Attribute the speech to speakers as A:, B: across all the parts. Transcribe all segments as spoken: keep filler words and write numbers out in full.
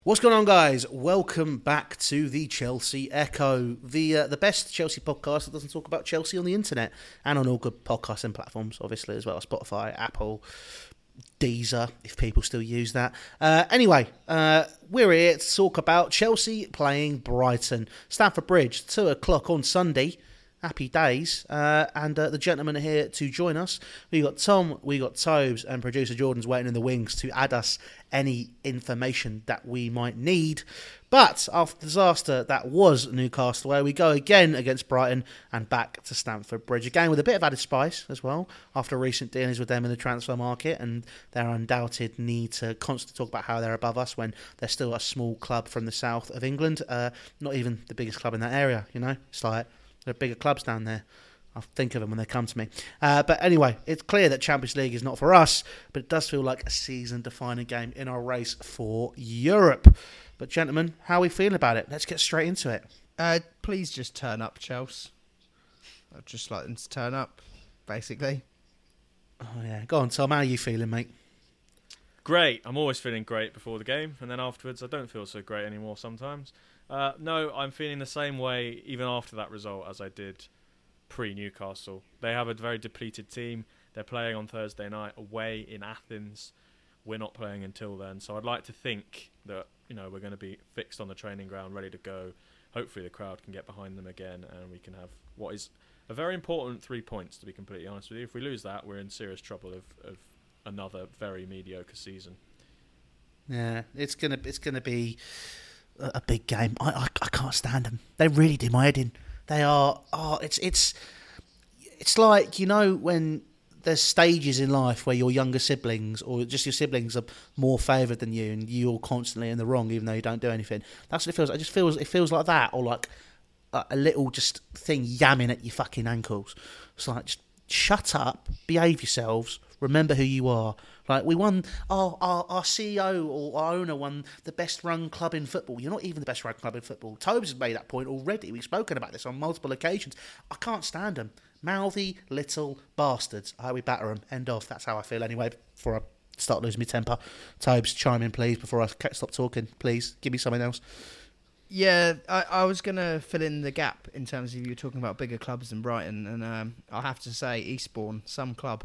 A: What's going on, guys? Welcome back to the Chelsea Echo, the uh, the best Chelsea podcast that doesn't talk about Chelsea on the internet and on all good podcasting platforms, obviously, as well as Spotify, Apple, Deezer, if people still use that. Uh, anyway, uh, we're here to talk about Chelsea playing Brighton. Stamford Bridge, two o'clock on Sunday. Happy days. Uh, and uh, the gentlemen are here to join us. We got Tom, we got Tobes, and producer Jordan's waiting in the wings to add us any information that we might need. But after the disaster that was Newcastle, away we go again against Brighton and back to Stamford Bridge. Again with a bit of added spice as well, after recent dealings with them in the transfer market and their undoubted need to constantly talk about how they're above us when they're still a small club from the south of England. Uh, not even the biggest club in that area, you know. It's like there are bigger clubs down there. I'll think of them when they come to me. Uh, but anyway, it's clear that Champions League is not for us, but it does feel like a season-defining game in our race for Europe. But gentlemen, how are we feeling about it? Let's get straight into it.
B: Uh, please just turn up, Chelsea. I'd just like them to turn up, basically.
A: Oh yeah, go on, Tom. How are you feeling, mate?
C: Great. I'm always feeling great before the game, and then afterwards I don't feel so great anymore sometimes. Uh, no, I'm feeling the same way even after that result as I did pre-Newcastle. They have a very depleted team. They're playing on Thursday night away in Athens. We're not playing until then, so I'd like to think that, you know, we're going to be fixed on the training ground, ready to go. Hopefully the crowd can get behind them again, and we can have what is a very important three points, to be completely honest with you. If we lose that, we're in serious trouble of, of another very mediocre season.
A: Yeah, it's gonna it's gonna be a, a big game. I, I I can't stand them. They really do my head in. They are. Oh, it's it's it's like, you know, when there's stages in life where your younger siblings or just your siblings are more favoured than you, and you're constantly in the wrong, even though you don't do anything. That's what it feels. It just feels. It feels like that, or like a, a little just thing yamming at your fucking ankles. It's like, just shut up, behave yourselves, remember who you are. Like, we won, our, our, our C E O or our owner won the best run club in football. You're not even the best run club in football. Tobes has made that point already. We've spoken about this on multiple occasions. I can't stand them. Mouthy little bastards. I hope we batter them. End of. That's how I feel anyway, before I start losing my temper. Tobes, chime in, please, before I stop talking. Please, give me something else.
B: Yeah, I, I was going to fill in the gap in terms of you were talking about bigger clubs than Brighton, and um, I'll have to say Eastbourne, some club.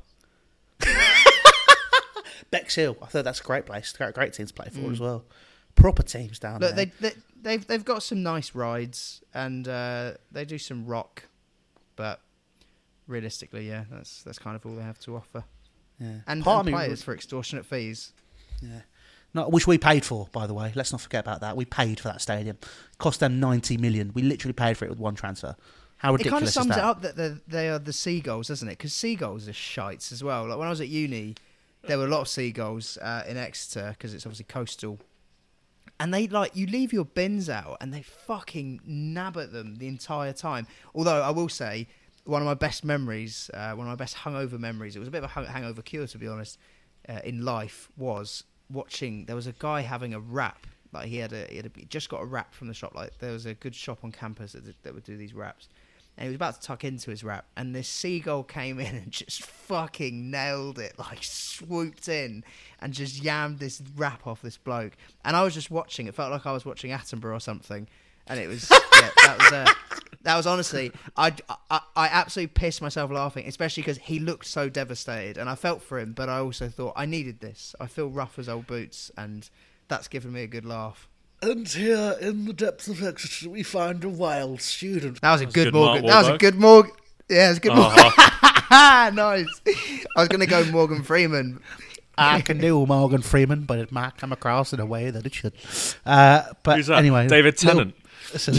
A: Bexhill, I thought that's a great place. Great, great team to play for
B: mm.
A: as well. Proper teams down
B: Look,
A: there.
B: they, they, they've they've got some nice rides, and uh, they do some rock, but realistically, yeah, that's that's kind of all they have to offer.
A: Yeah,
B: and,
A: Part
B: and
A: of me
B: players
A: was,
B: for extortionate fees.
A: Yeah, no, which we paid for, by the way. Let's not forget about that. We paid for that stadium. It cost them ninety million. We literally paid for it with one transfer. How ridiculous
B: It kind of
A: is
B: sums
A: that?
B: it up that they're, they are the seagulls, doesn't it? Because seagulls are shites as well. Like when I was at uni, there were a lot of seagulls uh, in Exeter because it's obviously coastal. And they, like, you leave your bins out and they fucking nab at them the entire time. Although I will say, one of my best memories, uh, one of my best hungover memories, it was a bit of a hung- hangover cure, to be honest, uh, in life, was watching, there was a guy having a wrap. Like he had a, he had a, he just got a wrap from the shop. Like there was a good shop on campus that, did, that would do these wraps. And he was about to tuck into his wrap, and this seagull came in and just fucking nailed it, like swooped in and just yammed this wrap off this bloke. And I was just watching. It felt like I was watching Attenborough or something. And it was, yeah, that was, uh, that was honestly, I, I, I absolutely pissed myself laughing, especially because he looked so devastated, and I felt for him, but I also thought I needed this. I feel rough as old boots, and that's given me a good laugh.
A: And here in the depths of Exeter, we find a wild student.
B: That was a
C: That's
B: good,
C: good
B: Morgan.
C: Mark
B: That was a
C: Wahlberg.
B: good Morgan. Yeah, it was a good
C: Uh-huh.
B: Morgan. Nice. I was going to go Morgan Freeman.
A: I can do Morgan Freeman, but it might come across in a way that it should. Uh, but
C: Who's that?
A: anyway,
C: David Tennant.
A: Listen.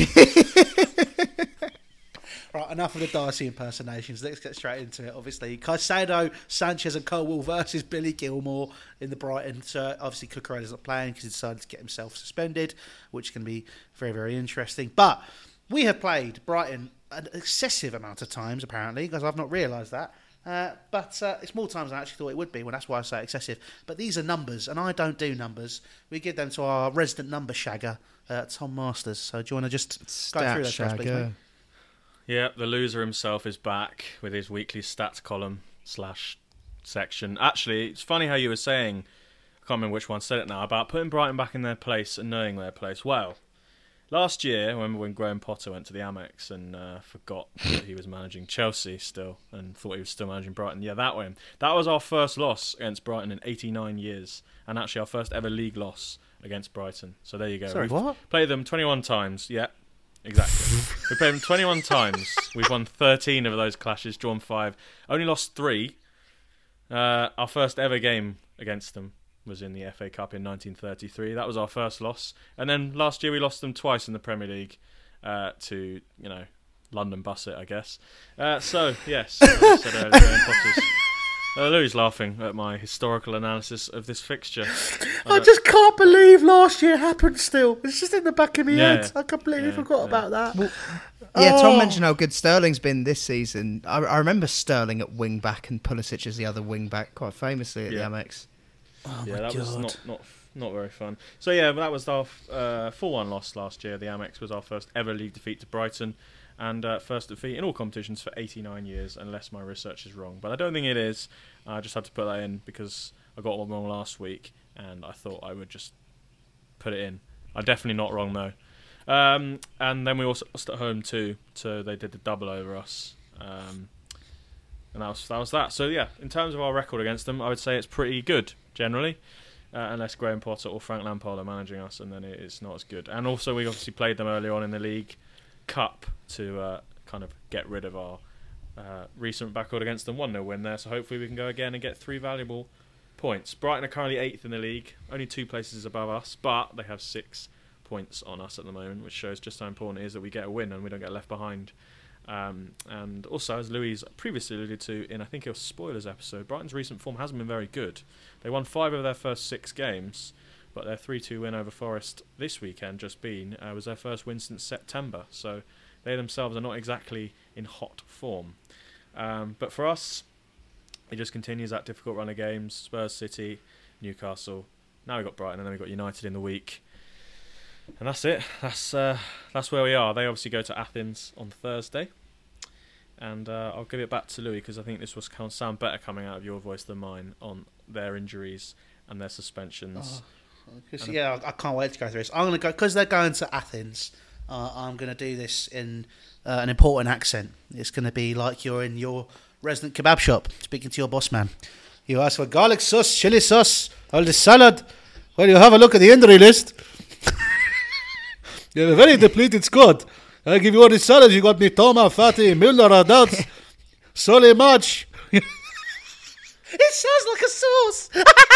A: Right, enough of the Darcy impersonations. Let's get straight into it. Obviously, Caicedo, Sanchez, and Colwill versus Billy Gilmore in the Brighton. So obviously, Cucurella's not playing because he decided to get himself suspended, which can be very, very interesting. But we have played Brighton an excessive amount of times, apparently, because I've not realised that. Uh, but uh, it's more times than I actually thought it would be. Well, that's why I say excessive. But these are numbers, and I don't do numbers. We give them to our resident number shagger, uh, Tom Masters. So do you want to just go
B: Stat
A: through those guys, please, mate?
B: shagger.
C: Yeah, the loser himself is back with his weekly stats column slash section. Actually, it's funny how you were saying I can't remember which one said it now, about putting Brighton back in their place and knowing their place. Well, last year, I remember when Graham Potter went to the Amex and uh, forgot that he was managing Chelsea still and thought he was still managing Brighton. Yeah, that way. That was our first loss against Brighton in eighty-nine years, and actually our first ever league loss against Brighton. So there you go.
A: Sorry,
C: We've
A: what?
C: played them twenty-one times. Yeah, exactly. We played them twenty-one times. We've won thirteen of those clashes, drawn five. Only lost three. Uh, our first ever game against them was in the F A Cup in nineteen thirty-three. That was our first loss. And then last year we lost them twice in the Premier League uh, to, you know, London Bussett, I guess. Uh, so, yes, as I said earlier, Graham Potter's... Uh, Louis laughing at my historical analysis of this fixture. I,
A: I just can't believe last year happened still. It's just in the back of my
C: Yeah,
A: head. I completely
C: yeah,
A: forgot
C: yeah.
A: about that.
B: Well, Yeah, Tom
A: Oh.
B: mentioned how good Sterling's been this season. I, I remember Sterling at wing back and Pulisic as the other wing back quite famously at
C: Yeah.
B: the Amex.
A: Oh
C: yeah,
A: my
C: that
A: God.
C: was not, not not very fun. So yeah, but that was our uh, four one loss last year. The Amex was our first ever league defeat to Brighton, and uh, first defeat in all competitions for eighty-nine years, unless my research is wrong. But I don't think it is. I just had to put that in because I got one wrong last week, and I thought I would just put it in. I'm definitely not wrong though. Um, and then we also lost at home too, so they did the double over us. Um, and that was that was that. So yeah, in terms of our record against them, I would say it's pretty good generally, uh, unless Graham Potter or Frank Lampard are managing us, and then it is not as good. And also, we obviously played them earlier on in the League Cup to uh, kind of get rid of our uh, recent record against them. one nil win there, so hopefully we can go again and get three valuable points. Brighton are currently eighth in the league, only two places above us, but they have six points on us at the moment, which shows just how important it is that we get a win and we don't get left behind. Um, and also, as Louise previously alluded to in, I think it was Spoilers episode, Brighton's recent form hasn't been very good. They won five of their first six games, but their three two win over Forest this weekend, just been, uh, was their first win since September. So they themselves are not exactly in hot form. Um, but for us, it just continues that difficult run of games. Spurs, City, Newcastle. Now we've got Brighton, and then we've got United in the week. And that's it. That's uh, that's where we are. They obviously go to Athens on Thursday. And uh, I'll give it back to Louis because I think this will sound better coming out of your voice than mine on their injuries and their suspensions.
A: Oh, 'cause, yeah, I I can't wait to go through this. I'm going to go, because they're going to Athens, uh, I'm going to do this in uh, an important accent. It's going to be like you're in your resident kebab shop speaking to your boss man. You ask for garlic sauce, chili sauce, all the salad. Well, you have a look at the injury list. You have a very depleted squad. I give you all the salad. You got Mitoma, Fatih, Müller, Haddad, Solly March. It sounds like a sauce.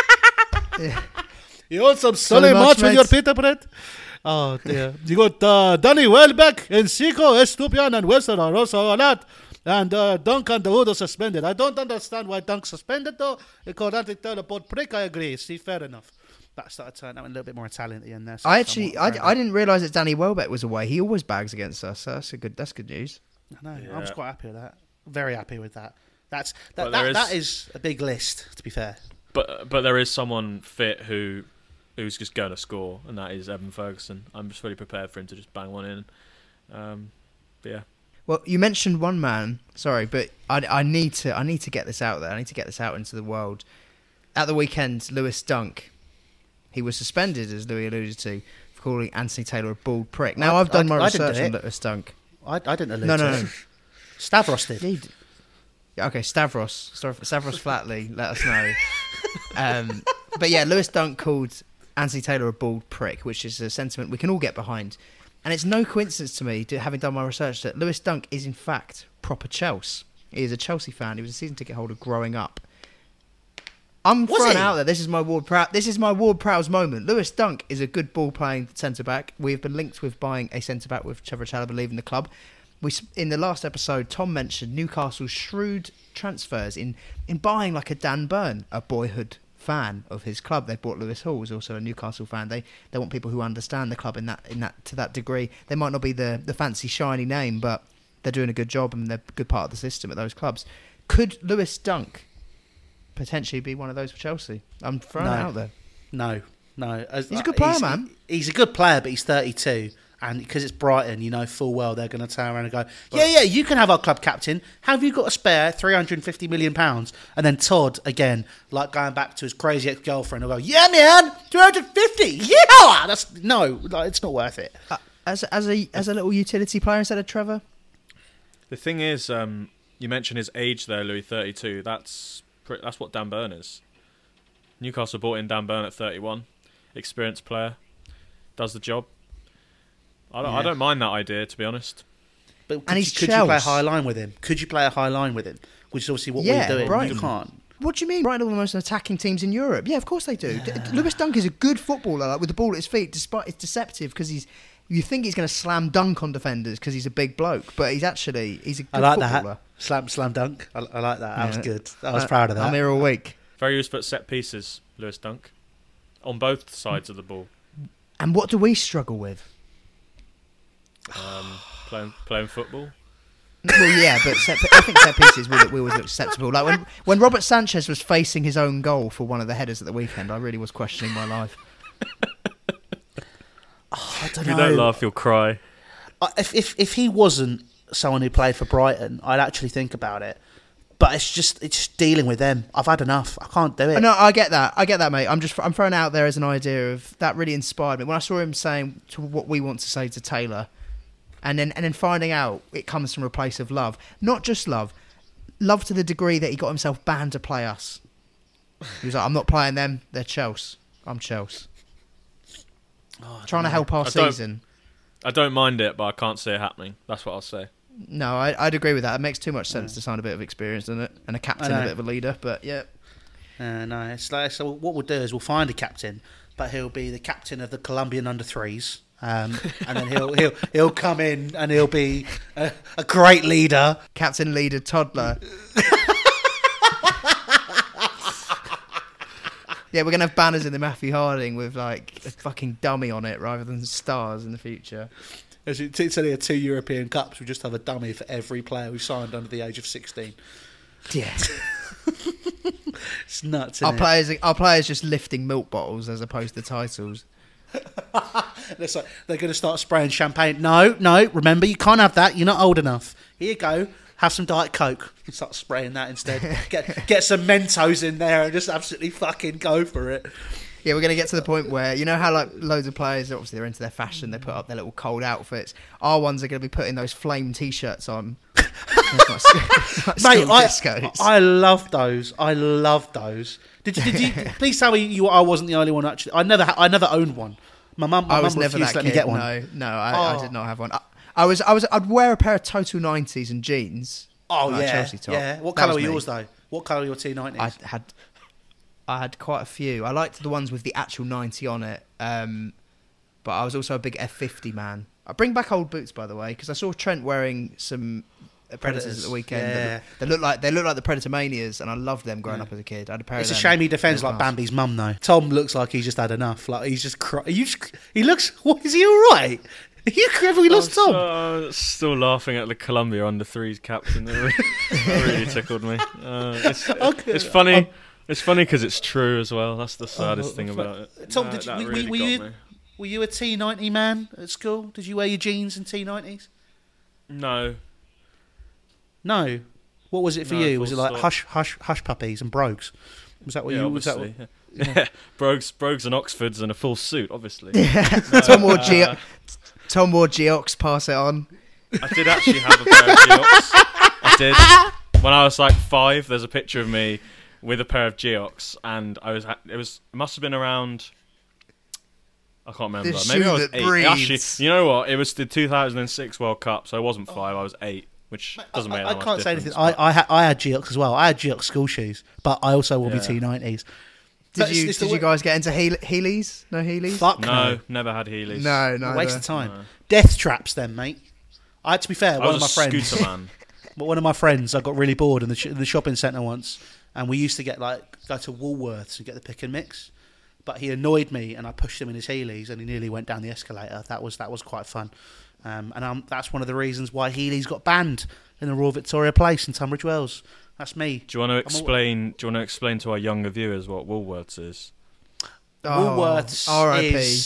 A: You want some Solly
B: March,
A: March with
B: mate.
A: your pita bread? Oh dear. You got uh, Danny Welbeck, Encico, Estupian, and Western are also a lot. And uh, Dunk and Dawood suspended. I don't understand why Dunk suspended though. According to the board prick, I agree. See, fair enough. That started turning out a little bit more Italian at the end there. So
B: I actually,
A: somewhat fair
B: I, I didn't realise that Danny Welbeck was away. He always bags against us, so that's a good. That's good news.
A: enough. I know.
C: Yeah.
A: I'm just quite happy with that. Very happy with that. That's that.
C: But there
A: That,
C: is-
A: that is a big list. To be fair.
C: But but there is someone fit who who's just going to score, and that is Evan Ferguson. I'm just fully prepared for him to just bang one in. Um, but yeah.
B: Well, you mentioned one man. Sorry, but I, I need to. I need to get this out there. I need to get this out into the world. At the weekend, Lewis Dunk. He was suspended, as Louis alluded to, for calling Anthony Taylor a bald prick. Now,
A: I-
B: I've done
A: I-
B: my
A: I didn't
B: research
A: do
B: on
A: it.
B: Lewis Dunk.
A: I, I didn't allude
B: No,
A: to
B: no,
A: it.
B: no.
A: Stavros did.
B: Yeah, you did. Yeah, okay, Stavros. Stav- Stavros Flatley, let us know. Um, but yeah, Lewis Dunk called Anthony Taylor a bald prick, which is a sentiment we can all get behind. And it's no coincidence to me, to, having done my research, that Lewis Dunk is in fact proper Chelsea. He is a Chelsea fan. He was a season ticket holder growing up. I'm
A: Was
B: throwing
A: he?
B: out there. This is my Ward Prowse. This is my Ward Prowse moment. Lewis Dunk is a good ball playing centre back. We have been linked with buying a centre back with Trevor Chalobah leaving the club. We s- in the last episode, Tom mentioned Newcastle's shrewd transfers in in buying like a Dan Burn, a boyhood fan of his club. They bought Lewis Hall, who's also a Newcastle fan. They they want people who understand the club in that in that to that degree. They might not be the the fancy shiny name, but they're doing a good job and they're a good part of the system at those clubs. Could Lewis Dunk potentially be one of those for Chelsea? I'm throwing
A: No.
B: it out there.
A: No, no. As-
B: He's a good player,
A: he's,
B: man.
A: he- he's a good player, but he's thirty-two, and because it's Brighton, you know full well they're going to turn around and go, yeah, yeah, you can have our club captain. Have you got a spare three hundred fifty million pounds? And then Todd, again, like going back to his crazy ex-girlfriend, will go, yeah, man, three hundred fifty, yeah! That's, no, like, it's not worth it.
B: Uh, as, as, a, as a little utility player instead of Trevor?
C: The thing is, um, you mentioned his age there, Louis, thirty-two. That's that's what Dan Burn is. Newcastle bought in Dan Burn at thirty-one. Experienced player. Does the job. I don't,
A: Yeah.
C: I don't mind that idea, to be honest.
A: But could,
B: And
A: you,
B: he's
A: could you play a
B: Chelsea.
A: high line with him? Could you play a high line with him? Which is obviously what
B: Yeah,
A: we're doing.
B: Brighton.
A: You can't.
B: What do you mean? Brighton are one of the most attacking teams in Europe. Yeah, of course they do. D- Lewis Dunk is a good footballer, like, with the ball at his feet. Despite it's deceptive because he's, you think he's going to slam dunk on defenders because he's a big bloke, but he's actually he's a good
A: I like
B: footballer.
A: that. Slam, slam dunk. I, I like that. That was
B: Yeah.
A: good. I was
B: Uh,
A: proud of that.
B: I'm here all week.
C: Very useful at set pieces, Lewis Dunk. On both sides of the ball.
B: And what do we struggle with?
C: Um, playing, playing football.
B: Well, yeah, but set, I think set pieces we, we always look acceptable. Like when when Robert Sanchez was facing his own goal for one of the headers at the weekend, I really was questioning my life.
A: Oh, I don't
C: If you
A: know.
C: don't laugh, you'll cry.
A: I- If, if if he wasn't someone who played for Brighton, I'd actually think about it. But it's just it's just dealing with them. I've had enough. I can't do it.
B: No, I get that. I get that, mate. I'm just I'm throwing out there as an idea of that really inspired me when I saw him saying to what we want to say to Taylor, and then and then finding out it comes from a place of love, not just love, love to the degree that he got himself banned to play us. He was like, I'm not playing them. They're Chelsea. I'm Chelsea.
A: Oh, I
B: Trying to
A: don't know.
B: help our
C: I don't-
B: season.
C: I don't mind it, but I can't see it happening. That's what I'll say.
B: No, I, I'd agree with that. It makes too much sense to sign a bit of experience, doesn't it? And a captain,
A: I
B: a
A: know.
B: bit of a leader. But yeah,
A: Uh, no, it's like so. What we'll do is we'll find a captain, but he'll be the captain of the Colombian under threes, um, and then he'll he'll he'll come in and he'll be a, a great leader.
B: captain, leader, toddler. Yeah, we're gonna have banners in the Matthew Harding with like a fucking dummy on it rather than stars in the future.
A: It's it's only a two European Cups. We just have a dummy for every player who signed under the age of sixteen.
B: Yeah,
A: It's nuts.
B: our
A: Isn't it?
B: players, our players just lifting milk bottles as opposed to titles.
A: It's like they're going to start spraying champagne. No, no. Remember, you can't have that. You're not old enough. Here you go. Have some Diet Coke. You start spraying that instead. Get get some Mentos in there and just absolutely fucking go for it.
B: Yeah, we're gonna get to the point where you know how like loads of players, obviously they're into their fashion, they put up their little cold outfits. Our ones are gonna be putting those flame t-shirts on. It's like sc- like
A: Mate,
B: school
A: I,
B: discos.
A: I love those. I love those. Did, did you? Please tell me you. I wasn't the only one. Actually, I never. Ha- I never owned one. My mum. My
B: I was
A: mum
B: never
A: refused
B: that
A: to let
B: kid.
A: me get one.
B: No, no, I, I
A: Oh.
B: did not have one. I, I was, I was, I'd wear a pair of Total nineties and jeans.
A: Oh
B: like a
A: yeah,
B: Chelsea top.
A: yeah. What
B: That
A: colour
B: was
A: were
B: me.
A: yours though? What colour were your T
B: I
A: nineties?
B: had, I had quite a few. I liked the ones with the actual ninety on it. Um, but I was also a big F fifty man. I bring back old boots, by the way, because I saw Trent wearing some uh, Predators,
A: Predators,
B: at the weekend.
A: yeah.
B: That look, they look like they look like the Predator Manias, and I loved them growing
A: Yeah.
B: up as a kid. I had a pair
A: It's a
B: of them.
A: shame he defends
B: They're
A: like
B: class.
A: Bambi's mum though. Tom looks like he's just had enough. Like he's just. Cry- you just he looks. What is he all right? Are you have we lost
C: I'm
A: Tom?
C: so- uh, still laughing at the Columbia under threes captain. That really, that really tickled me. Uh, it's,
A: Okay.
C: it's funny.
A: Um,
C: It's funny because it's true as well. That's the saddest
A: Oh,
C: thing
A: f-
C: about it.
A: Tom,
C: That-
A: did you-
C: that
A: we-
C: really
A: we-
C: got
A: you-
C: me.
A: Were you a T ninety man at school? Did you wear your jeans and T nineties?
C: No,
A: No. What was it for
C: No,
A: you? Was it
C: full
A: like
C: stop.
A: hush, hush, hush puppies and brogues? Was that what
C: yeah,
A: you? Was that
C: obviously.
A: what,
C: Yeah. Brogues, Brogues and Oxfords and a full suit, obviously.
B: Yeah.
C: No,
B: Tom wore
C: uh,
B: Geo- Tom wore Geox. Pass it on.
C: I did actually have a pair of Geox. I did. When I was like five, there's a picture of me with a pair of Geox, and I was. It was. It must have been around. I can't remember.
B: The
C: Maybe
B: shoe
C: I was
B: that
C: eight.
B: breathes.
C: Actually, you know what? It was the two thousand six World Cup, so I wasn't five. I was eight, which doesn't make
A: I,
C: that
A: I
C: much
A: can't say
C: difference,
A: anything. I
C: but-
A: I, ha- I had Geox as well. I had Geox school shoes, but I also wore my
C: Yeah.
A: T nineties.
B: Did you? Did you guys get into Heel- Heelys? No Heelys.
A: Fuck
C: No,
A: no.
C: never had Heelys.
B: No, no.
A: Waste of time.
C: No.
A: Death traps, then, mate. I had to be fair.
C: I
A: One of my
C: was a
A: friends.
C: scooter man.
A: But one of my friends, I got really bored in the, sh- in the shopping centre once, and we used to get like go to Woolworths and get the pick and mix. But he annoyed me, and I pushed him in his Heelys, and he nearly went down the escalator. That was that was quite fun, um, and um, that's one of the reasons why Heelys got banned in the Royal Victoria Place in Tunbridge Wells. That's me.
C: Do you want to
A: a-
C: explain? Do you want to explain to our younger viewers what Woolworths is?
B: Oh,
A: Woolworths
B: R I P.
A: is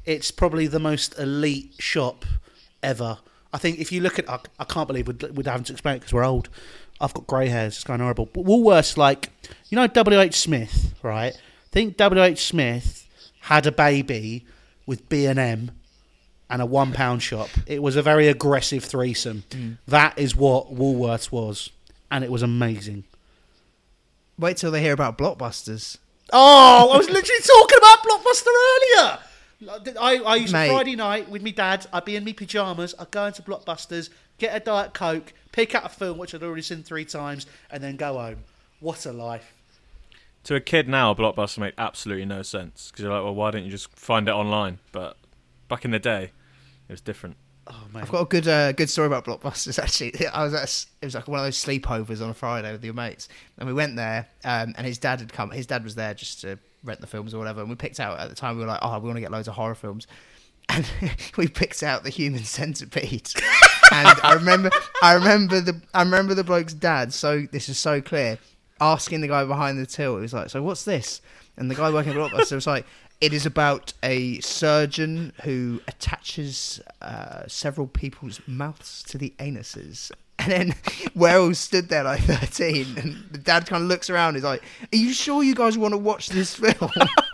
A: it's probably the most elite shop ever. I think if you look at, I, I can't believe we're, we're having to explain it because we're old. I've got grey hairs. It's kind of horrible. But Woolworths, like, you know W H Smith, right? I think W H Smith had a baby with B and M and a one pound shop. It was a very aggressive threesome. Mm. That is what Woolworths was, and it was amazing.
B: Wait till they hear about Blockbusters.
A: Oh, I was literally talking about Blockbuster earlier. I, I used
B: Mate.
A: Friday night with my dad. I'd be in my pyjamas. I'd go into Blockbusters, get a Diet Coke, pick out a film which I'd already seen three times, and then go home. What a life.
C: To a kid now, a Blockbuster made absolutely no sense because you're like, well, why don't you just find it online? But back in the day, it was different.
A: Oh, man.
B: I've got a good uh, good story about Blockbusters, actually. I was at a, it was like one of those sleepovers on a Friday with your mates, and we went there, um, and his dad had come. His dad was there just to rent the films or whatever, and we picked out, at the time, we were like, oh, we want to get loads of horror films. And we picked out The Human Centipede. And I remember I remember the I remember the bloke's dad, so this is so clear, asking the guy behind the till, he was like, so what's this? And the guy working at Blockbuster was like, it is about a surgeon who attaches uh, several people's mouths to the anuses. And then Wells stood there like thirteen, and the dad kind of looks around, he's like, are you sure you guys want to watch this film?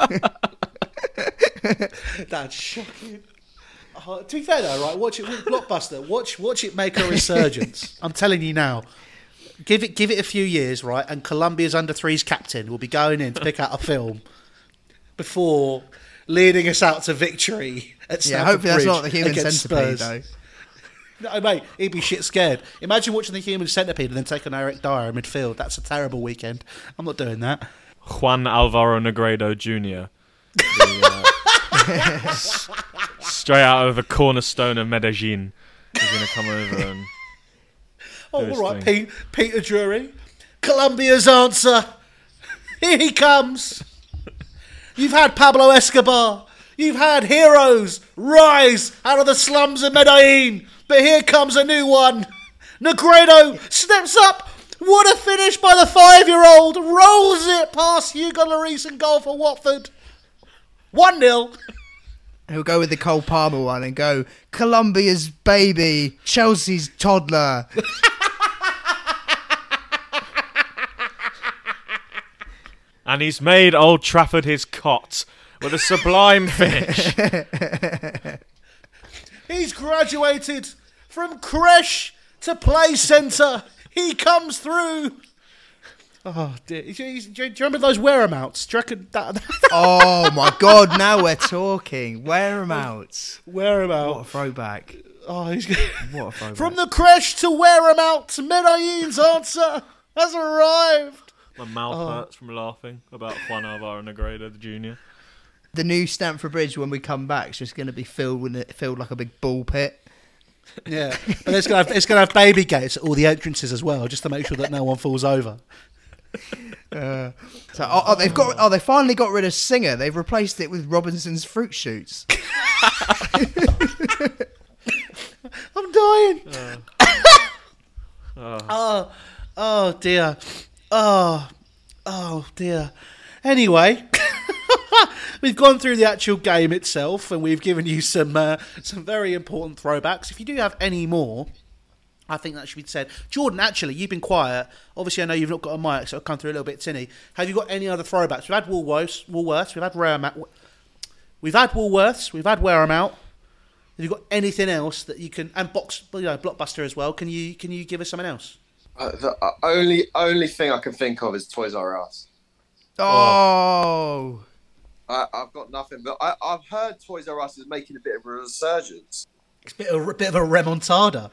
A: That's shocking. Oh, to be fair though, right? Watch it with Blockbuster. Watch, watch it make a resurgence. I'm telling you now. Give it, give it a few years, right? And Colombia's under threes captain will be going in to pick out a film before leading us out to victory at Stamford
B: Yeah, hopefully that's
A: Bridge
B: not The Human
A: against
B: Centipede,
A: Spurs.
B: though.
A: No, mate, he'd be shit scared. Imagine watching The Human Centipede and then taking Eric Dyer in midfield. That's a terrible weekend. I'm not doing that.
C: Juan Alvaro Negredo Junior The, uh, s- straight out of the cornerstone of Medellin. He's going to come over and...
A: Oh,
C: his
A: all right,
C: thing.
A: Pete, Peter Drury. Colombia's answer. Here he comes. You've had Pablo Escobar. You've had heroes rise out of the slums of Medellin. But here comes a new one. Negredo steps up. What a finish by the five-year-old. Rolls it past Hugo Lloris and goal for Watford. one nil.
B: He'll go with the Cole Palmer one and go, Colombia's baby, Chelsea's toddler.
C: And he's made Old Trafford his cot with a sublime finish.
A: He's graduated from creche to play centre. He comes through. Oh, dear. Do you, do you remember those whereabouts? Do you reckon that...
B: Oh, my God, now we're talking. Whereabouts.
A: Whereabouts.
B: What a throwback.
A: Oh, he's...
B: What a throwback.
A: From the creche to whereabouts, Medellin's answer has arrived.
C: My mouth
A: Oh.
C: hurts from laughing about Juan Alvaro Negredo Junior
B: The new Stamford Bridge, when we come back, is just going to be filled with it, filled like a big ball pit.
A: Yeah, but it's going to have, it's going to have baby gates at all the entrances as well, just to make sure that no one falls over.
B: Uh, so, oh, oh, they've got. Oh, they finally got rid of Singer. They've replaced it with Robinson's Fruit Shoots.
A: I'm dying.
C: Uh, uh,
A: Oh, oh dear. Oh, oh dear. Anyway, we've gone through the actual game itself, and we've given you some uh, some very important throwbacks. If you do have any more, I think that should be said. Jordan, actually, you've been quiet. Obviously, I know you've not got a mic, so it'll come through a little bit tinny. Have you got any other throwbacks? We've had Woolworths, Woolworths we've had Wareham, we've had Woolworths, we've had Wareham out. Have you got anything else that you can, and box, you know, Blockbuster as well? Can you can you give us something else?
D: Uh, the uh, only only thing I can think of is Toys R Us.
B: Oh,
D: I, I've got nothing, but I, I've heard Toys R Us is making a bit of a resurgence.
A: It's a bit of, a bit of a remontada.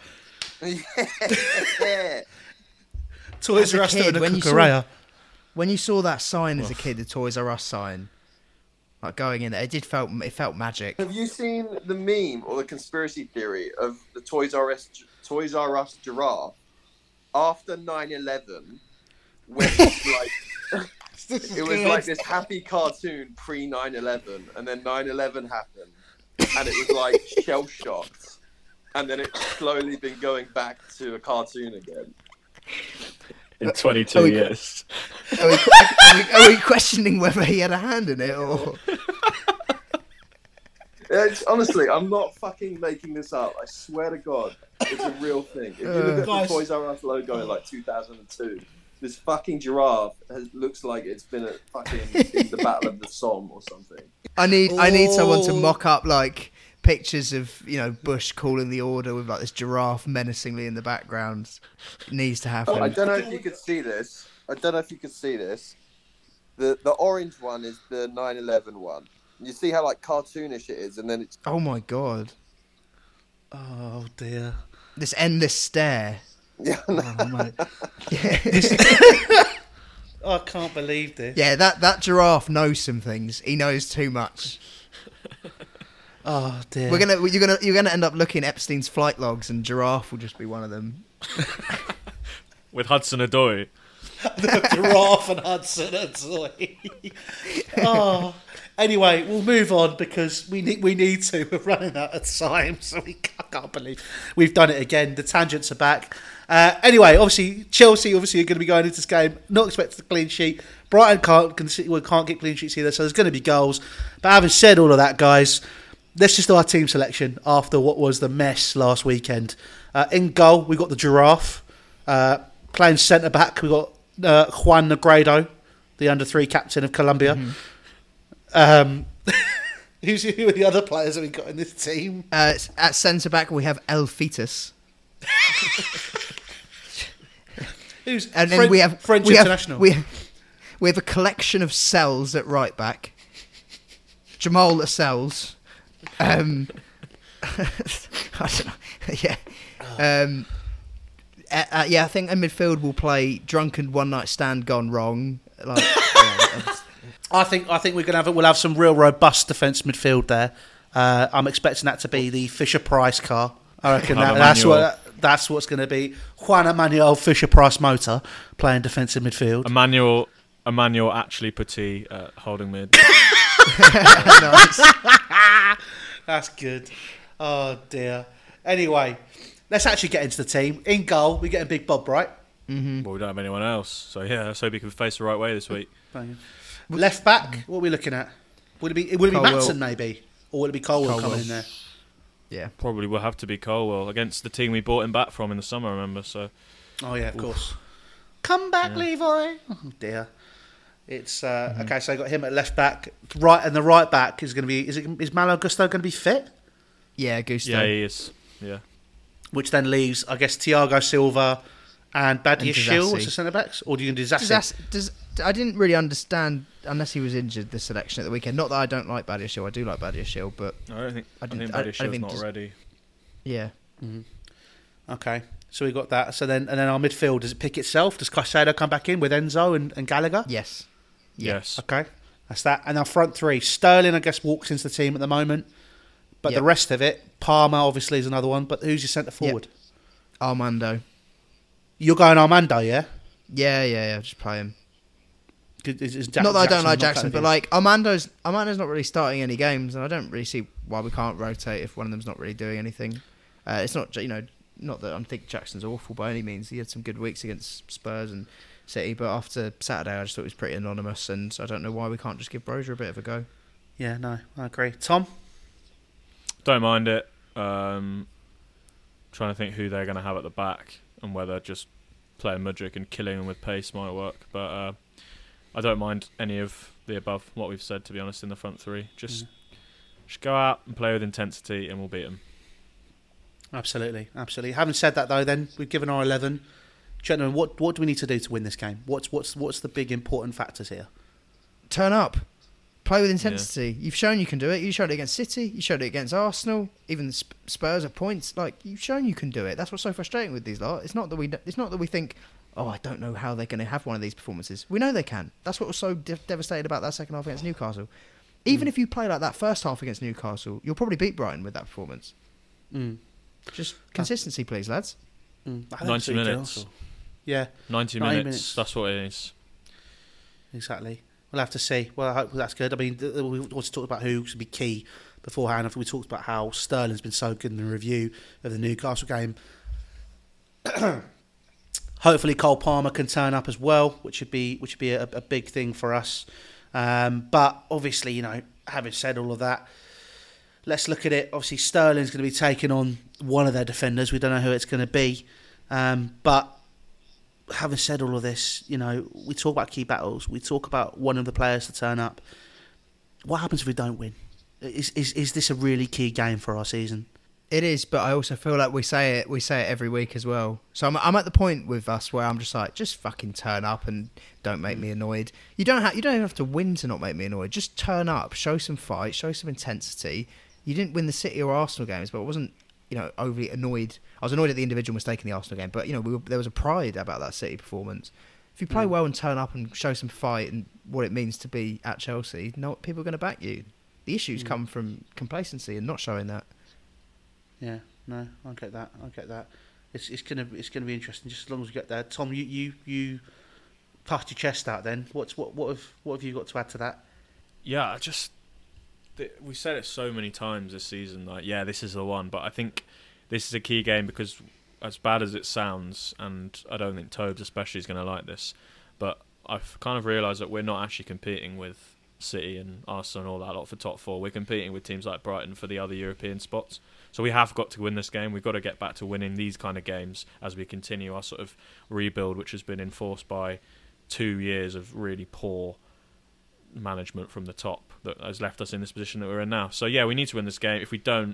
D: Yeah.
A: Toys
B: As a
A: R Us
B: kid,
A: doing a
B: when you saw-
A: Cucurella.
B: when you saw that sign as a kid, the Toys R Us sign, like going in there, it did felt it felt magic.
D: Have you seen the meme or the conspiracy theory of the Toys R Us Toys R Us giraffe after nine eleven? When like it was like this happy cartoon pre nine eleven, and then nine eleven happened, and it was like shell shocked, and then it's slowly been going back to a cartoon again.
C: in twenty-two
B: Are we-
C: years.
B: Are we, are, we, are we questioning whether he had a hand in it, or
D: It's, honestly, I'm not fucking making this up. I swear to God, it's a real thing. If you look at
A: Guys.
D: the Toys R Us logo in like two thousand two, this fucking giraffe has, looks like it's been at fucking in the Battle of the Somme or something.
B: I need I need someone to
A: Oh.
B: mock up like pictures of, you know, Bush calling the order with like this giraffe menacingly in the background. It needs to happen.
D: Oh, I don't know if you could see this. I don't know if you could see this. The the orange one is the nine eleven one. You see how like cartoonish it is, and then it's
B: Oh my god.
A: Oh dear.
B: This endless stare.
D: yeah.
A: Oh, mate.
B: Yeah.
A: I can't believe this.
B: Yeah, that, that giraffe knows some things. He knows too much.
A: Oh dear.
B: We're gonna you're gonna you're gonna end up looking at Epstein's flight logs, and giraffe will just be one of them.
C: With Hudson Odoi.
A: The giraffe and Hudson and Zoe. Oh. Anyway, we'll move on because we need we need to. We're running out of time, so we I can't believe we've done it again. The tangents are back. Uh, anyway, obviously Chelsea obviously are going to be going into this game not expecting a clean sheet. Brighton can't can, well, can't get clean sheets either, so there's going to be goals. But having said all of that, guys, let's just do our team selection after what was the mess last weekend. Uh, in goal, we got the giraffe. Uh, playing centre back, we got uh, Juan Negredo, the under three captain of Colombia.
B: Mm-hmm.
A: Um, who's who are the other players that we got in this team?
B: Uh, at centre back we have El Fetus,
A: Who's
B: and then
A: French,
B: we have
A: French
B: we
A: international?
B: Have, we have, we have a collection of cells at right back. Jamal Lascelles. Um, I don't know. Yeah. Um, uh, uh, yeah, I think in midfield we'll play drunken one night stand gone wrong. Like, yeah,
A: I think I think we're gonna have we'll have some real robust defence midfield there. Uh, I'm expecting that to be the Fisher Price car. I reckon
C: Juan
A: that, that's
C: Emmanuel.
A: what that's what's going to be. Juan Emmanuel Fisher Price motor playing defensive midfield.
C: Emmanuel, Emmanuel actually Petit uh, holding mid.
B: nice.
A: That's good. Oh dear. Anyway, let's actually get into the team. In goal, we're getting Big Bob, right?
B: Mm-hmm.
C: Well, we don't have anyone else, so yeah, let's hope he can face the right way this week.
A: Left back, what are we looking at? Would it be would it be
B: Colwell.
A: Maatson maybe, or would it be Colwell,
B: Colwell.
A: coming in there?
B: Yeah.
C: Probably will have to be Colwell against the team we bought him back from in the summer. Remember, so
A: Oh yeah, of
C: Oof.
A: course. Come back,
C: Yeah.
A: Levi. Oh dear. It's uh,
B: Mm-hmm.
A: okay. So I got him at left back, right, and the right back is going to be. Is it? Is Malo Gusto going to be fit?
B: Yeah, Gusto.
C: yeah, he is. Yeah,
A: Which then leaves, I guess, Thiago Silva and Badia
B: And
A: Shield
B: Disasi.
A: as the centre backs, or do you do
B: Does
A: Disasi?
B: that, does, I didn't really understand, unless he was injured, the selection at the weekend. Not that I don't like Badia Shield, I do like Badia Shield, but
C: I don't think.
B: I
C: I,
B: didn't-
C: think
B: I- I
C: Badia
B: don't
C: Shield's
B: think
C: not
B: just-
C: ready.
B: yeah.
A: Okay, so we got that. So then, and then our midfield, does it pick itself? Does Caicedo come back in with Enzo and, and Gallagher?
B: Yes. Yeah.
C: Yes.
A: Okay, that's that. And our front three, Sterling, I guess, walks into the team at the moment. But
B: Yep.
A: the rest of it, Palmer obviously is another one. But who's your centre forward?
B: Armando.
A: You're going Armando, yeah?
B: Yeah, yeah, yeah. Just play him.
A: Is, is Jack-
B: not that I don't like
A: not
B: Jackson,
A: cutting
B: but
A: things?
B: like Armando's Armando's not really starting any games, and I don't really see why we can't rotate if one of them's not really doing anything. Uh, it's not, you know, not that I think Jackson's awful by any means. He had some good weeks against Spurs and City, but after Saturday, I just thought he was pretty anonymous, and I don't know why we can't just give Brozier a bit of a go.
A: Yeah, no, I agree. Tom?
C: Don't mind it. Um, trying to think who they're going to have at the back and whether just playing Mudryk and killing him with pace might work. But uh, I don't mind any of the above, what we've said, to be honest, in the front three. Just, just go out and play with intensity and we'll beat them.
A: Absolutely, absolutely. Having said that, though, then we've given our eleven. Gentlemen, what what do we need to do to win this game? What's what's what's the big important factors here?
B: Turn up. Play with intensity. You've shown you can do it. You showed it against City. You showed it against Arsenal. Even the Sp- Spurs at points. Like, you've shown you can do it. That's what's so frustrating with these lot. It's not that we. It's not that we think, oh, I don't know how they're going to have one of these performances. We know they can. That's what was so de- devastated about that second half against Newcastle. Even
A: Mm.
B: if you play like that first half against Newcastle, you'll probably beat Brighton with that performance.
A: Mm.
B: Just consistency, please, lads.
A: Mm. I think
C: ninety
A: so,
C: minutes.
A: Arsenal. Yeah,
C: ninety,
A: ninety
C: minutes,
A: minutes.
C: that's what it is.
A: exactly. We'll have to see. Well, I hope that's good. I mean, th- th- we also talked about who should be key beforehand. I think we talked about how Sterling's been so good in the review of the Newcastle game. Hopefully, Cole Palmer can turn up as well, which would be which would be a, a big thing for us. Um, but obviously, you know, having said all of that, let's look at it. Obviously, Sterling's going to be taking on one of their defenders. We don't know who it's going to be. Um, but having said all of this, you know, we talk about key battles. We talk about one of the players to turn up. What happens if we don't win? Is is is this a really key game for our season?
B: It is, but I also feel like we say it we say it every week as well. So I'm I'm at the point with us where I'm just like, just fucking turn up and don't make me annoyed. You don't have you don't even have to win to not make me annoyed. Just turn up, show some fight, show some intensity. You didn't win the City or Arsenal games, but I wasn't, you know, overly annoyed. I was annoyed at the individual mistake in the Arsenal game, but you know, we were, there was a pride about that City performance. If you play
A: Mm.
B: well and turn up and show some fight and what it means to be at Chelsea, no, people are going to back you. The issues
A: Mm.
B: come from complacency and not showing that.
A: Yeah, no, I get that. I get that. It's it's gonna it's gonna be interesting just as long as we get there. Tom, you you, you puffed your chest out. Then what's what what have what have you got to add to that?
C: Yeah, I just th- we said it so many times this season. Like, yeah, this is the one. But I think this is a key game because, as bad as it sounds, and I don't think Tobes especially is going to like this, but I've kind of realised that we're not actually competing with City and Arsenal and all that lot for top four. We're competing with teams like Brighton for the other European spots. So we have got to win this game. We've got to get back to winning these kind of games as we continue our sort of rebuild, which has been enforced by two years of really poor management from the top that has left us in this position that we're in now. So yeah, we need to win this game. If we don't,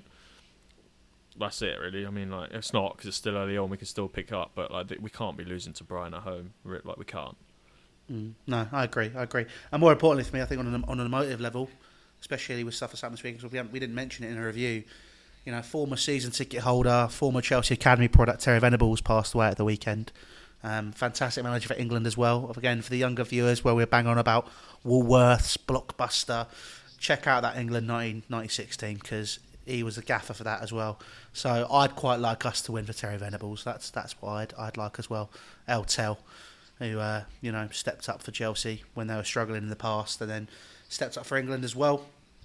C: that's it really. I mean, like, it's not because it's still early on. We can still pick up, but like we can't be losing to Brighton at home. Like we can't.
A: Mm, no, I agree. I agree. And more importantly for me, I think on an on an emotive level, especially with stuff that's happened this week, because we haven't, we didn't mention it in a review. You know, former season ticket holder, former Chelsea Academy product Terry Venables passed away at the weekend. Um, fantastic manager for England as well. Again, for the younger viewers, where we're bang on about Woolworths, Blockbuster, check out that England nineteen ninety-six team because he was a gaffer for that as well. So I'd quite like us to win for Terry Venables. That's that's what I'd, I'd like as well. El Tel, who uh, you know stepped up for Chelsea when they were struggling in the past, and then stepped up for England as well.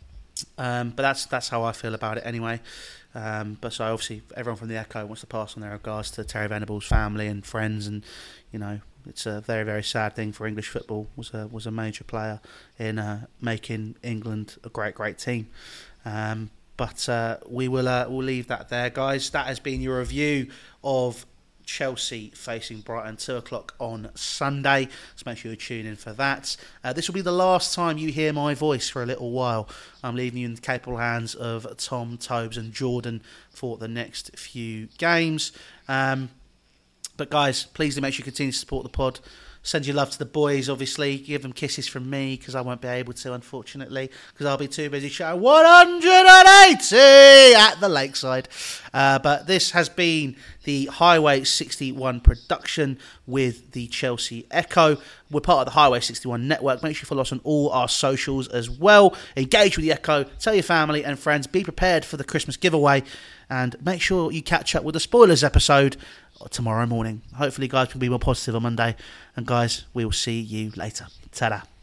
A: Um, but that's that's how I feel about it anyway. Um, but so obviously everyone from the Echo wants to pass on their regards to Terry Venables' family and friends, and you know it's a very very sad thing for English football. Was a was a major player in uh, making England a great great team. Um, but uh, we will uh, we'll leave that there, guys. That has been your review of Chelsea facing Brighton, two o'clock on Sunday. So make sure you tune in for that. Uh, this will be the last time you hear my voice for a little while. I'm leaving you in the capable hands of Tom, Tobes and Jordan for the next few games. Um, but guys, please do make sure you continue to support the pod. Send your love to the boys, obviously. Give them kisses from me, because I won't be able to, unfortunately, because I'll be too busy shouting one hundred eighty at the Lakeside. Uh, but this has been the Highway sixty-one production with the Chelsea Echo. We're part of the Highway sixty-one network. Make sure you follow us on all our socials as well. Engage with the Echo. Tell your family and friends. Be prepared for the Christmas giveaway. And make sure you catch up with the spoilers episode tomorrow morning. Hopefully, guys, will be more positive on Monday. And guys, we will see you later. Ta-da.